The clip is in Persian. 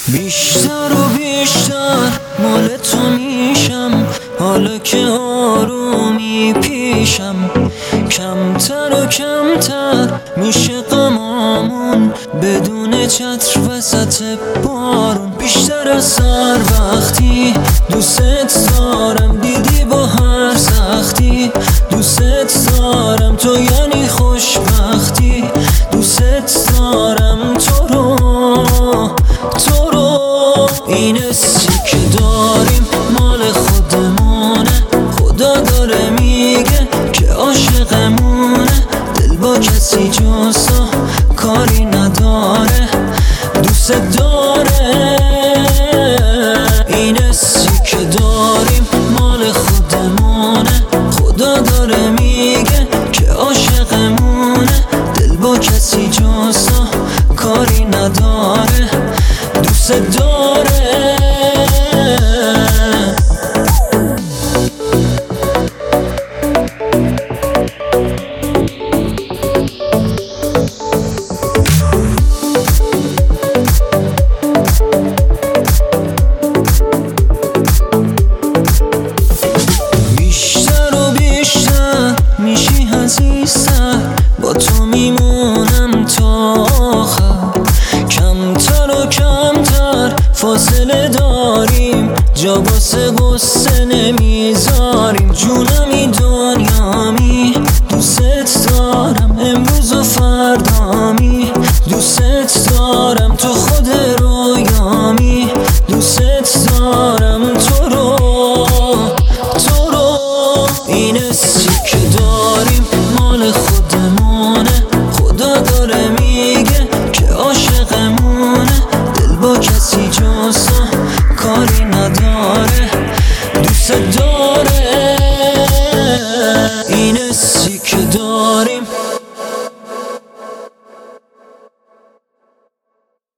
بیشتر و بیشتر مال تو میشم، حالا که آرومی پیشم. کمتر و کمتر میشه غمامون، بدون چتر وسط بارون. بیشتر از سر وقتی دوست دارم، دیدی با هر سختی دوست دارم. تو یعنی خوشبختی، دوست دارم تو رو. این حسی که داریم مال خودمونه، خدا داره میگه که عاشقمونه. دل با کسی جز تو کاری نداره، دوست داره. این حسی که داریم مال خودمونه، خدا داره میگه که عاشقمونه. دل با کسی جز تو کاری نداره، دوست داره. بیشتر و بیشتر میشی عزیزتر، با تو میمونم تا آخر. کمتر و کمتر فاصله داریم، جا واسه غصه نمیذاریم. جونم